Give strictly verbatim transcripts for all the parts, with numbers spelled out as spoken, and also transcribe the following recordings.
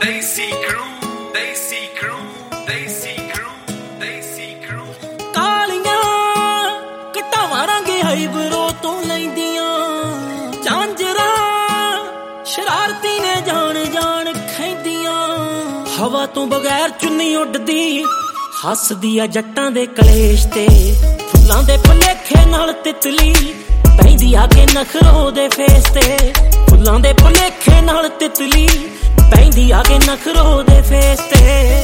Desi crew, Desi crew, Desi crew, Desi crew. ਕਾਲੀਆਂ ਘਟਾਵਾਂ ਰੰਗ ਹਾਈਬਰੋ ਤੋਂ ਲੈਂਦੀਆਂ ਝਾਂਜਰਾਂ ਸ਼ਰਾਰਤੀ ਨੇ ਜਾਣ ਜਾਣ ਖੈਂਦੀਆਂ ਹਵਾ ਤੋਂ ਬਗੈਰ ਚੁੰਨੀ ਉੱਡਦੀ ਹੱਸਦੀ ਆ ਜੱਟਾਂ ਦੇ ਕਲੇਸ਼ ਤੇ ਫੁੱਲਾਂ ਦੇ ਭੁਲੇਖੇ ਨਾਲ ਤਿਤਲੀ ਪੈਂਦੀ ਆ ਕੇ ਨਖਰੋ ਦੇ ਫੇਸ ਤੇ ਫੁੱਲਾਂ ਦੇ ਭੁਲੇਖੇ ਨਾਲ ਤਿਤਲੀ ਪੈਂਦੀ ਆ ਕੇ ਨਖਰੋ ਦੇ ਫੇਸ ਤੇ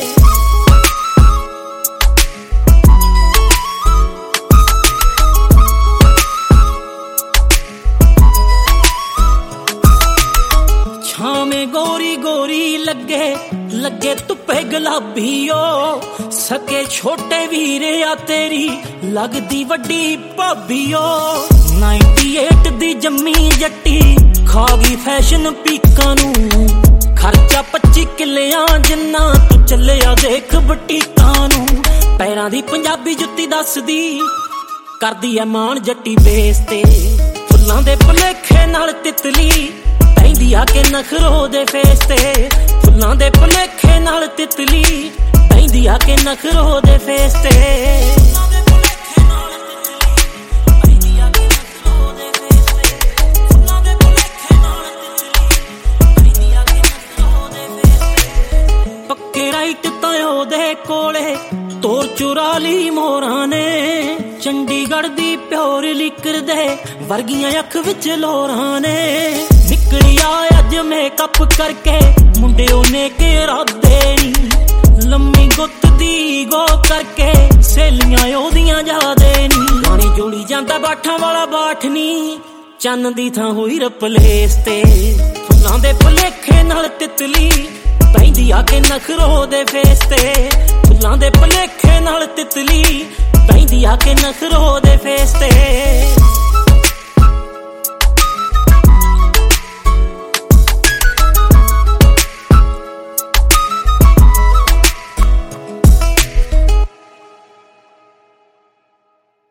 ਛਾਵੇਂ ਗੋਰੀ ਗੋਰੀ ਲੱਗੇ ਲੱਗੇ ਧੁੱਪੇ ਗੁਲਾਬੀਓ ਸਕੇ ਛੋਟੇ ਵੀਰੇ ਆ ਤੇਰੀ ਲੱਗਦੀ ਵੱਡੀ ਭਾਬੀਓ ਨਾਈਨਟੀ ਏਟ ਦੀ ਜੰਮੀ ਜੱਟੀ ਖਾ ਗਈ ਫੈਸ਼ਨ ਪੀਕਾਂ ਨੂੰ ਖਰਚਾ ਪੱਚੀ ਕਿੱਲਿਆਂ ਜਿੰਨਾ ਤੂੰ ਚੱਲਿਆ ਦੇਖ ਬਟੀਕਾਂ ਨੂੰ ਪੈਰਾਂ ਦੀ ਪੰਜਾਬੀ ਜੁੱਤੀ ਦੱਸਦੀ ਕਰਦੀ ਐ ਮਾਣ ਜੱਟੀ ਬੇਸ ਤੇ ਫੁੱਲਾਂ ਦੇ ਭੁਲੇਖੇ ਨਾਲ ਤਿਤਲੀ ਪੈਂਦੀ ਆ ਕੇ ਨਖਰੋ ਦੇ ਫੇਸ ਤੇ ਫੁੱਲਾਂ ਦੇ ਭੁਲੇਖੇ ਨਾਲ ਤਿਤਲੀ ਪੈਂਦੀ ਆ ਕੇ ਨਖਰੋ ਦੇ ਫੇਸ ਤੇ ਪੱਕੇ ਰਾਈਟ ਤਾਂ ਉਹਦੇ ਕੋਲੇ ਤੋਰ ਚੁਰਾ ਲਈ ਮੋਰਾਂ ਨੇ ਚੰਡੀਗੜ੍ਹ ਦੀ ਪਿਓਰ ਲਿਕਰ ਦੇ ਵਰਗੀਆਂ ਅੱਖ ਵਿੱਚ ਲੋਰਾਂ ਨੇ ਨਿਕਲਿਆ ਅੱਜ ਮੇਕਅਪ ਕਰਕੇ ਮੁੰਡੇ ਉਹਨੇ ਘੇਰਾਦੇ ਨੀ ਲੰਮੀ ਗੁੱਤ ਦੀ ਗੋ ਕਰਕੇ ਸੇਲੀਆਂ ਉਹਦੀਆਂ ਜਾਦੇ ਨੀ ਗਾਣੀ ਜੋੜੀ ਜਾਂਦਾ ਬਾਠਾਂ ਵਾਲਾ ਬਾਠ ਨੀ ਚੰਨ ਦੀ ਥਾਂ ਹੋਈ ਰਪਲੇਸ ਤੇ ਫੁੱਲਾਂ ਦੇ ਭੁਲੇਖੇ ਨਾਲ ਤਿਤਲੀ ਪੈਂਦੀ ਆ ਕੇ ਨਖਰੋ ਦੇ ਫੇਸ ਤੇ ਫੁੱਲਾਂ ਦੇ ਭੁਲੇਖੇ ਨਾਲ ਤਿਤਲੀ ਪੈਂਦੀ ਆ ਕੇ ਨਖਰੋ ਦੇ ਫੇਸ ਤੇ